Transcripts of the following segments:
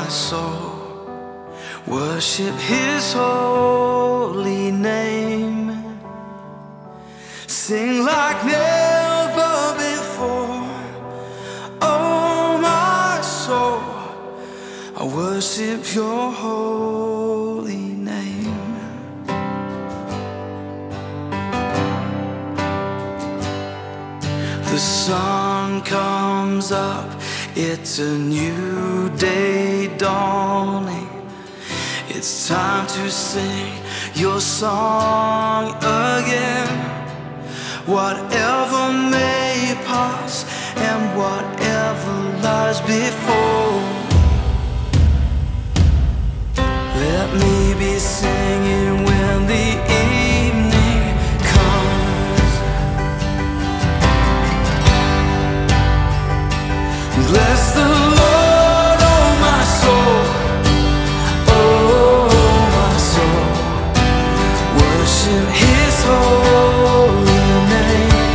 soul, worship His holy name. Sing like never before. Oh, my soul, I worship Your holy name. The sun comes up, it's a new day dawning. It's time to sing Your song again. Whatever may pass and whatever lies before, let me be singing when the evening comes. Bless the Lord, oh my soul, oh my soul, worship His holy name.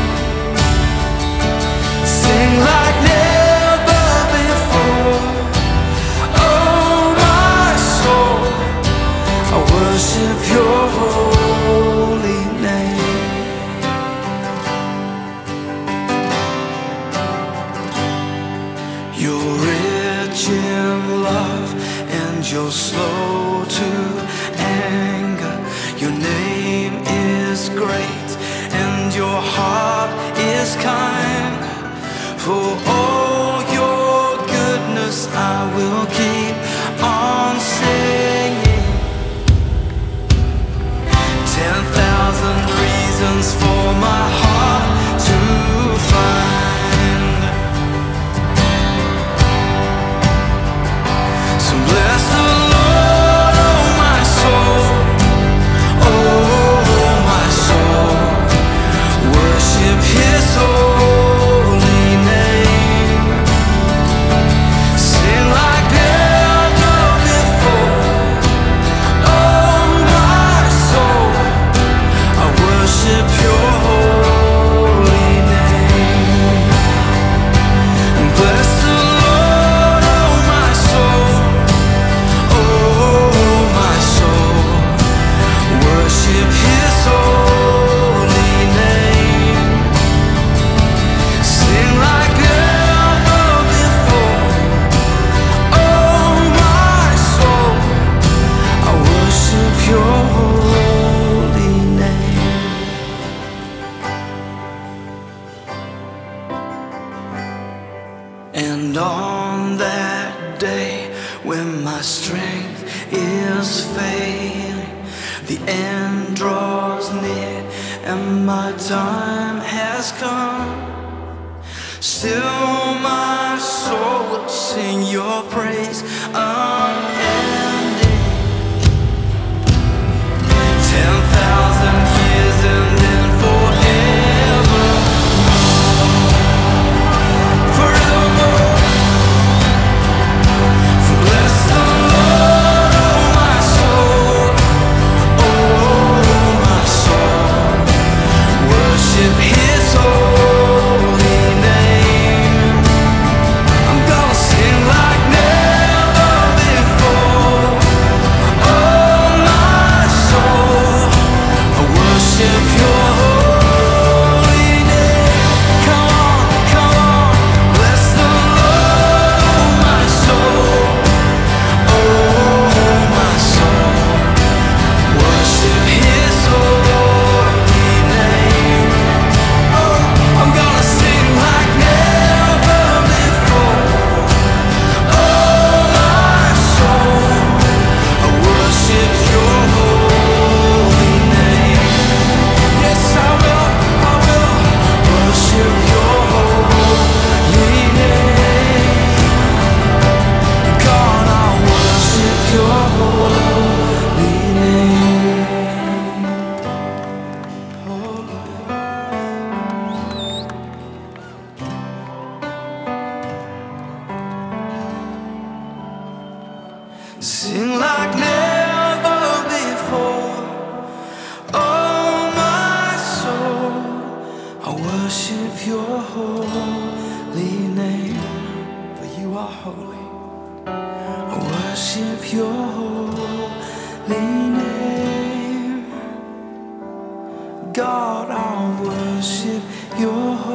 Sing like never before. Oh my soul, I worship Your holy name. You're rich in love and You're slow to anger. Your name is great and Your heart is kind. For all Your goodness I will keep on singing. 10,000 reasons for my heart to find. So bless the Lord, oh my soul, oh my soul, worship His holy name. Sing like never before. Oh my soul, I worship Your holy name. Bless the Lord, oh my soul, oh my soul, worship His holy name. Sing like never before. Oh my soul, I worship Your holy name. And on that day when my strength is failing, the end draws near and my time has come, still my soul will sing Your praise unending. 10,000 years and then forever, forevermore. For bless the Lord, oh my soul, oh my soul, worship His holy name. I'm gonna sing like never before. Oh my soul, I worship Your holy name. Come on, come on, bless the Lord, oh my soul, oh my soul, worship His holy name. Oh, I'm gonna sing like never before. Oh my soul, I worship Your holy name. Yes, I will worship Your holy name. God, I worship Your holy name. Sing like never before. Oh my soul, I worship Your holy name. For You are holy. I worship worship your holy name. God, I worship your holy name.